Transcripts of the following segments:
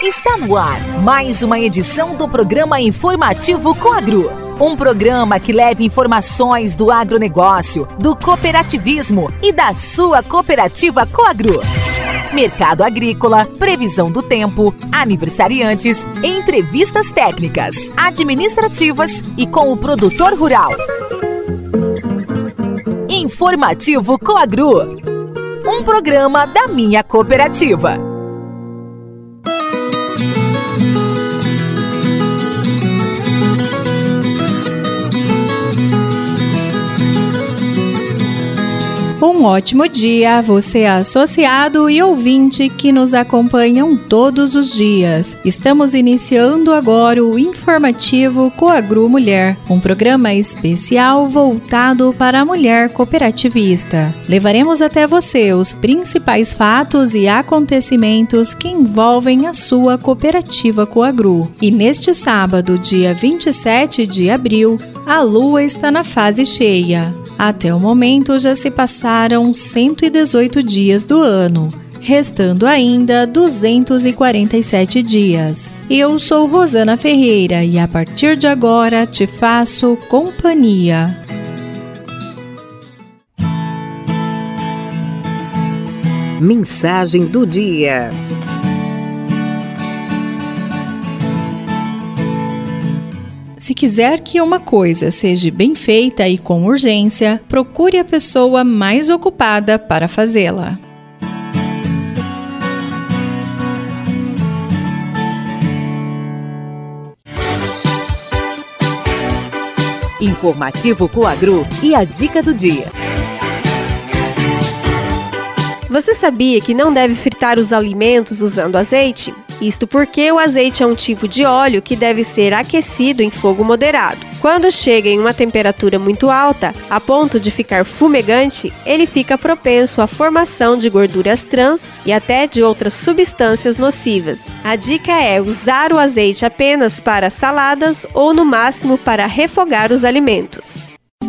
Está no ar mais uma edição do programa informativo Coagro. Um programa que leva informações do agronegócio, do cooperativismo e da sua cooperativa Coagro. Mercado agrícola, previsão do tempo, aniversariantes, entrevistas técnicas, administrativas e com o produtor rural. Informativo Coagro, um programa da minha cooperativa. Um ótimo dia a você, associado e ouvinte que nos acompanham todos os dias. Estamos iniciando agora o informativo Coagro Mulher, um programa especial voltado para a mulher cooperativista. Levaremos até você os principais fatos e acontecimentos que envolvem a sua cooperativa Coagro. E neste sábado, dia 27 de abril, a lua está na fase cheia. Até o momento já se passaram 118 dias do ano, restando ainda 247 dias. Eu sou Rosana Ferreira e a partir de agora te faço companhia. Mensagem do dia. Se quiser que uma coisa seja bem feita e com urgência, procure a pessoa mais ocupada para fazê-la. Informativo Coagro e a dica do dia. Você sabia que não deve fritar os alimentos usando azeite? Isto porque o azeite é um tipo de óleo que deve ser aquecido em fogo moderado. Quando chega em uma temperatura muito alta, a ponto de ficar fumegante, ele fica propenso à formação de gorduras trans e até de outras substâncias nocivas. A dica é usar o azeite apenas para saladas ou no máximo para refogar os alimentos.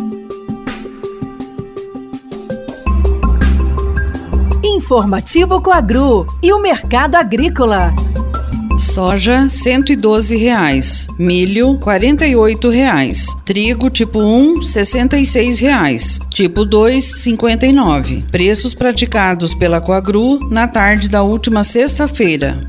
Informativo Coagro e o mercado agrícola. Soja, R$ 112,00. Milho, R$ 48,00. Trigo tipo 1, R$ 66,00. Tipo 2, R$ 59,00. Preços praticados pela Coagro na tarde da última sexta-feira.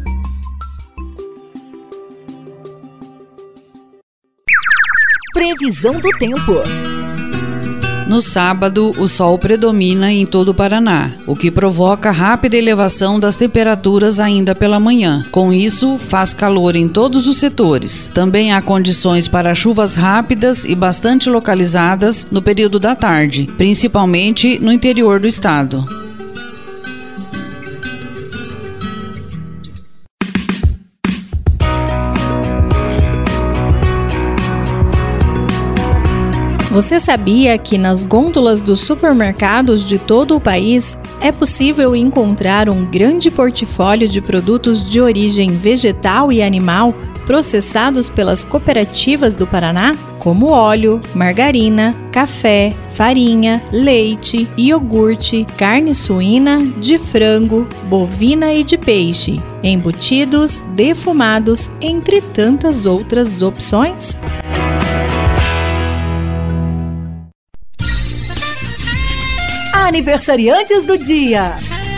Previsão do tempo. No sábado, o sol predomina em todo o Paraná, o que provoca rápida elevação das temperaturas ainda pela manhã. Com isso, faz calor em todos os setores. Também há condições para chuvas rápidas e bastante localizadas no período da tarde, principalmente no interior do estado. Você sabia que nas gôndolas dos supermercados de todo o país é possível encontrar um grande portfólio de produtos de origem vegetal e animal processados pelas cooperativas do Paraná? Como óleo, margarina, café, farinha, leite, iogurte, carne suína, de frango, bovina e de peixe, embutidos, defumados, entre tantas outras opções? Aniversariantes do dia.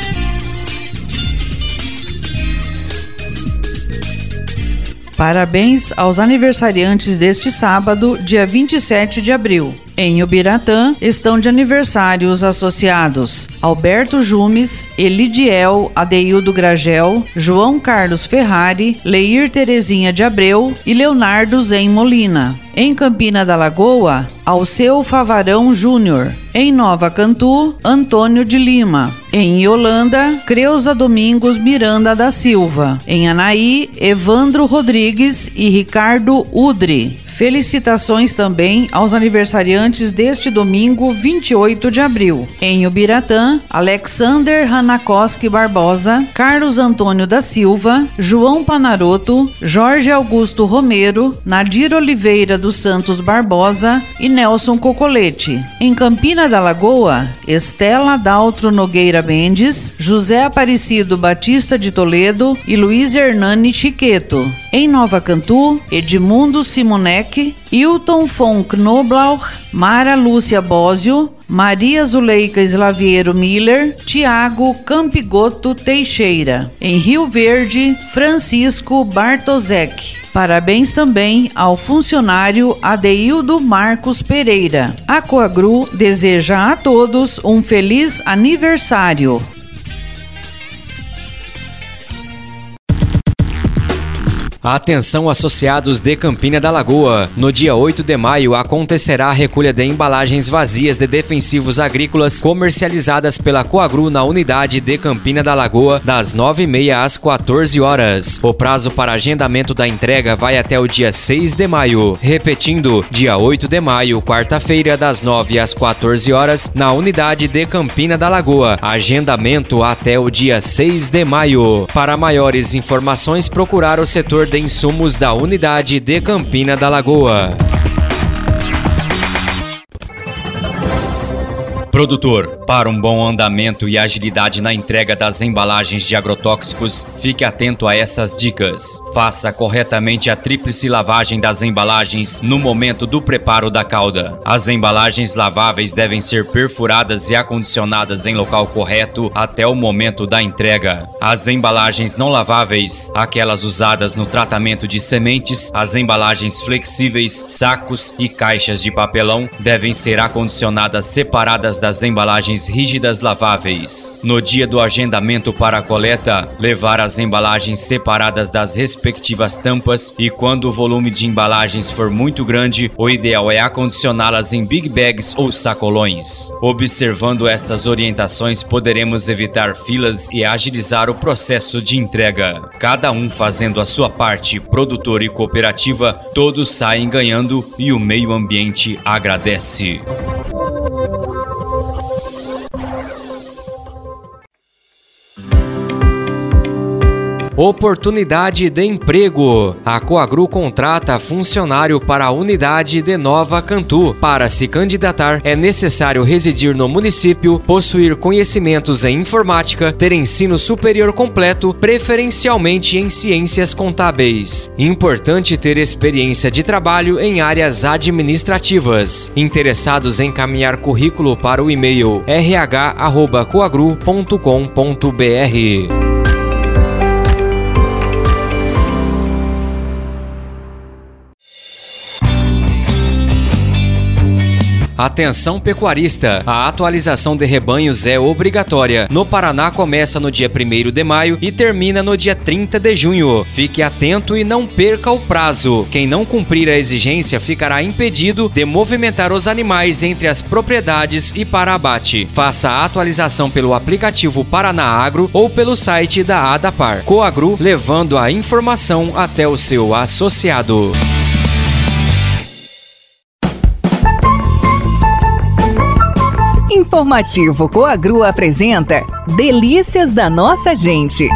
Parabéns aos aniversariantes deste sábado, dia 27 de abril. Em Ubiratã, estão de aniversário os associados Alberto Jumes, Elidiel Adeildo Gragel, João Carlos Ferrari, Leir Terezinha de Abreu e Leonardo Zen Molina. Em Campina da Lagoa, Alceu Favarão Júnior. Em Nova Cantu, Antônio de Lima. Em Iolanda, Creuza Domingos Miranda da Silva. Em Anaí, Evandro Rodrigues e Ricardo Udri. Felicitações também aos aniversariantes deste domingo, 28 de abril. Em Ubiratã, Alexander Hanakoski Barbosa, Carlos Antônio da Silva, João Panaroto, Jorge Augusto Romero, Nadir Oliveira dos Santos Barbosa e Nelson Cocolete. Em Campina da Lagoa, Estela Daltro Nogueira Mendes, José Aparecido Batista de Toledo e Luiz Hernani Chiqueto. Em Nova Cantu, Edmundo Simonek, Hilton von Knoblauch, Mara Lúcia Bósio, Maria Zuleika Slaviero Miller, Tiago Campigoto Teixeira. Em Rio Verde, Francisco Bartosek. Parabéns também ao funcionário Adeildo Marcos Pereira. A Coagru deseja a todos um feliz aniversário. Atenção associados de Campina da Lagoa. No dia 8 de maio acontecerá a recolha de embalagens vazias de defensivos agrícolas comercializadas pela Coagru na unidade de Campina da Lagoa das 9h30 às 14 horas. O prazo para agendamento da entrega vai até o dia 6 de maio. Repetindo, dia 8 de maio, quarta-feira, das 9 às 14 horas, na unidade de Campina da Lagoa. Agendamento até o dia 6 de maio. Para maiores informações, procurar o setor de insumos da unidade de Campina da Lagoa. Produtor, para um bom andamento e agilidade na entrega das embalagens de agrotóxicos, fique atento a essas dicas. Faça corretamente a tríplice lavagem das embalagens no momento do preparo da calda. As embalagens laváveis devem ser perfuradas e acondicionadas em local correto até o momento da entrega. As embalagens não laváveis, aquelas usadas no tratamento de sementes, as embalagens flexíveis, sacos e caixas de papelão, devem ser acondicionadas separadas das embalagens rígidas laváveis. No dia do agendamento para a coleta, levar as embalagens separadas das respectivas tampas e quando o volume de embalagens for muito grande, o ideal é acondicioná-las em big bags ou sacolões. Observando estas orientações, poderemos evitar filas e agilizar o processo de entrega. Cada um fazendo a sua parte, produtor e cooperativa, todos saem ganhando e o meio ambiente agradece. Oportunidade de emprego. A Coagru contrata funcionário para a unidade de Nova Cantu. Para se candidatar, é necessário residir no município, possuir conhecimentos em informática, ter ensino superior completo, preferencialmente em ciências contábeis. Importante ter experiência de trabalho em áreas administrativas. Interessados em encaminhar currículo para o e-mail rh@coagru.com.br. Atenção pecuarista, a atualização de rebanhos é obrigatória. No Paraná começa no dia 1º de maio e termina no dia 30 de junho. Fique atento e não perca o prazo. Quem não cumprir a exigência ficará impedido de movimentar os animais entre as propriedades e para abate. Faça a atualização pelo aplicativo Paraná Agro ou pelo site da ADAPAR. Coagru, levando a informação até o seu associado. Informativo Coagru apresenta Delícias da Nossa Gente.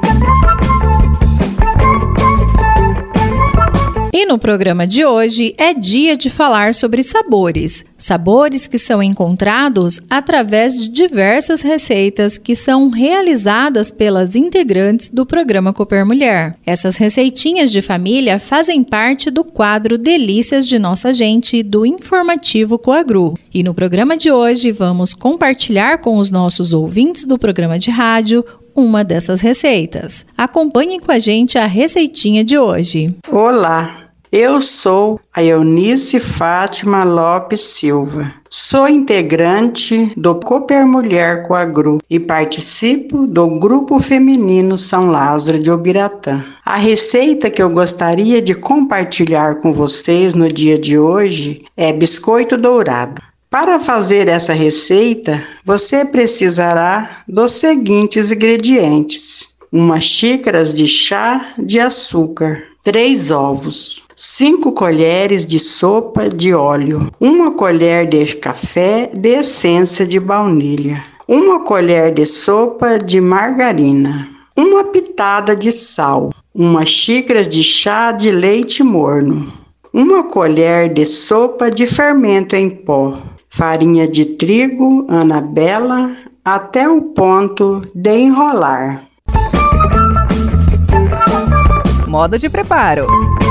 E no programa de hoje é dia de falar sobre sabores. Sabores que são encontrados através de diversas receitas que são realizadas pelas integrantes do programa Cooper Mulher. Essas receitinhas de família fazem parte do quadro Delícias de Nossa Gente do Informativo Coagru. E no programa de hoje vamos compartilhar com os nossos ouvintes do programa de rádio uma dessas receitas. Acompanhem com a gente a receitinha de hoje. Olá! Eu sou a Eunice Fátima Lopes Silva. Sou integrante do Cooper Mulher Coagru e participo do Grupo Feminino São Lázaro de Ubiratã. A receita que eu gostaria de compartilhar com vocês no dia de hoje é biscoito dourado. Para fazer essa receita, você precisará dos seguintes ingredientes: 1 xícara de chá de açúcar, 3 ovos, 5 colheres de sopa de óleo, 1 colher de café de essência de baunilha, 1 colher de sopa de margarina, 1 pitada de sal, 1 xícara de chá de leite morno, 1 colher de sopa de fermento em pó, farinha de trigo Anabela até o ponto de enrolar. Modo de preparo.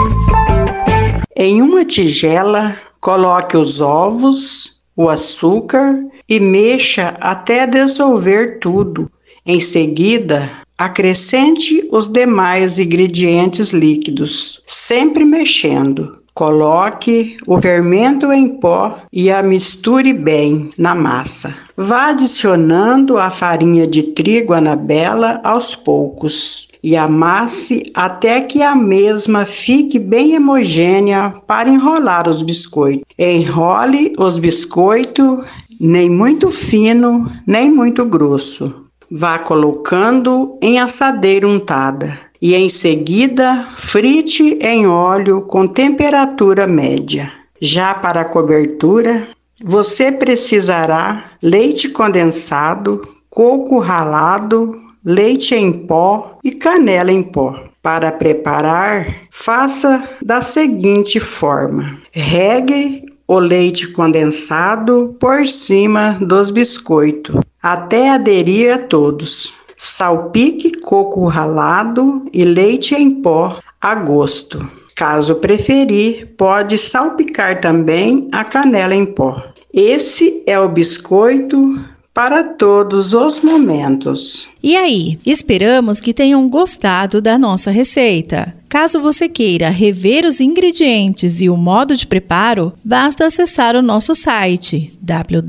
Em uma tigela, coloque os ovos, o açúcar e mexa até dissolver tudo. Em seguida, acrescente os demais ingredientes líquidos, sempre mexendo. Coloque o fermento em pó e a misture bem na massa. Vá adicionando a farinha de trigo Anabela aos poucos e amasse até que a mesma fique bem homogênea para enrolar os biscoitos. Enrole os biscoitos nem muito fino, nem muito grosso. Vá colocando em assadeira untada. E em seguida, frite em óleo com temperatura média. Já para a cobertura, você precisará leite condensado, coco ralado, leite em pó e canela em pó. Para preparar, faça da seguinte forma: regue o leite condensado por cima dos biscoitos, até aderir a todos. Salpique coco ralado e leite em pó a gosto. Caso preferir, pode salpicar também a canela em pó. Esse é o biscoito para todos os momentos. E aí, esperamos que tenham gostado da nossa receita. Caso você queira rever os ingredientes e o modo de preparo, basta acessar o nosso site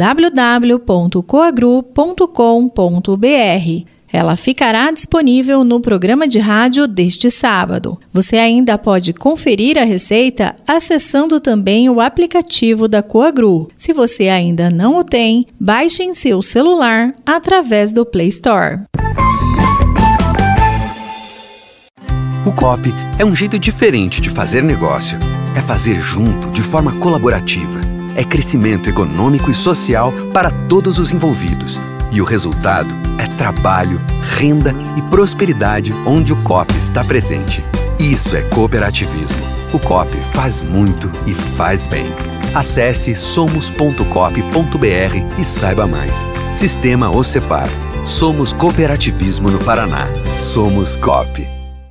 www.coagru.com.br. Ela ficará disponível no programa de rádio deste sábado. Você ainda pode conferir a receita acessando também o aplicativo da Coagru. Se você ainda não o tem, baixe em seu celular através do Play Store. O Coop é um jeito diferente de fazer negócio. É fazer junto, de forma colaborativa. É crescimento econômico e social para todos os envolvidos. E o resultado é trabalho, renda e prosperidade onde o Coop está presente. Isso é cooperativismo. O Coop faz muito e faz bem. Acesse somos.coop.br e saiba mais. Sistema Ocepar. Somos cooperativismo no Paraná. Somos Coop.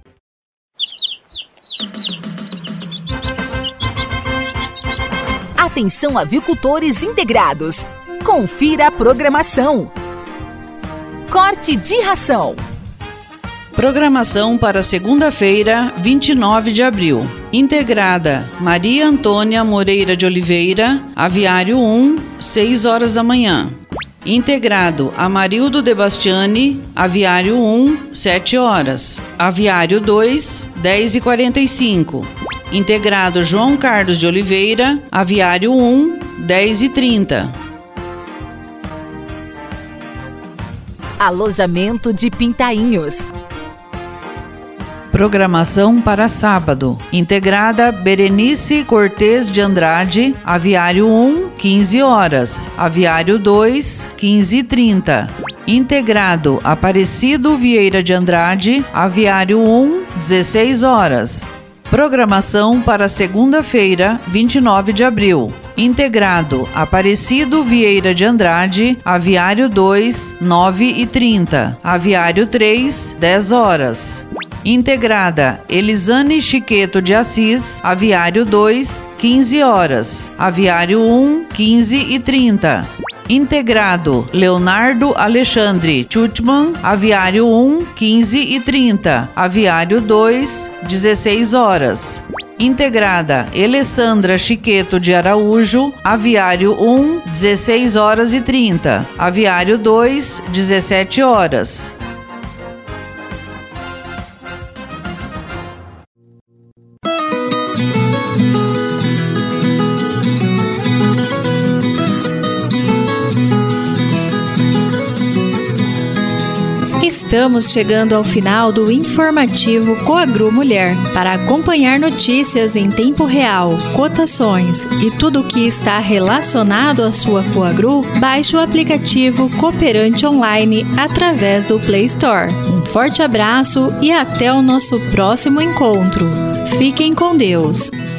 Atenção, avicultores integrados. Confira a programação. Corte de ração. Programação para segunda-feira, 29 de abril. Integrada Maria Antônia Moreira de Oliveira, Aviário 1, 6 horas da manhã. Integrado Amarildo de Bastiani, Aviário 1, 7 horas. Aviário 2, 10h45. Integrado João Carlos de Oliveira, Aviário 1, 10h30. Alojamento de Pintainhos. Programação para sábado. Integrada Berenice Cortez de Andrade, Aviário 1, 15 horas. Aviário 2, 15h30. Integrado Aparecido Vieira de Andrade, Aviário 1, 16 horas. Programação para segunda-feira, 29 de abril. Integrado Aparecido Vieira de Andrade, Aviário 2, 9h30. Aviário 3, 10 horas. Integrada Elisane Chiqueto de Assis, Aviário 2, 15 horas. Aviário 1, 15h30. Integrado Leonardo Alexandre Chutman, Aviário 1, 15h30. Aviário 2, 16 horas. Integrada Alessandra Chiqueto de Araújo, Aviário 1, 16 horas e 30. Aviário 2, 17 horas. Estamos chegando ao final do informativo Coagru Mulher. Para acompanhar notícias em tempo real, cotações e tudo o que está relacionado à sua Coagru, baixe o aplicativo Cooperante Online através do Play Store. Um forte abraço e até o nosso próximo encontro. Fiquem com Deus.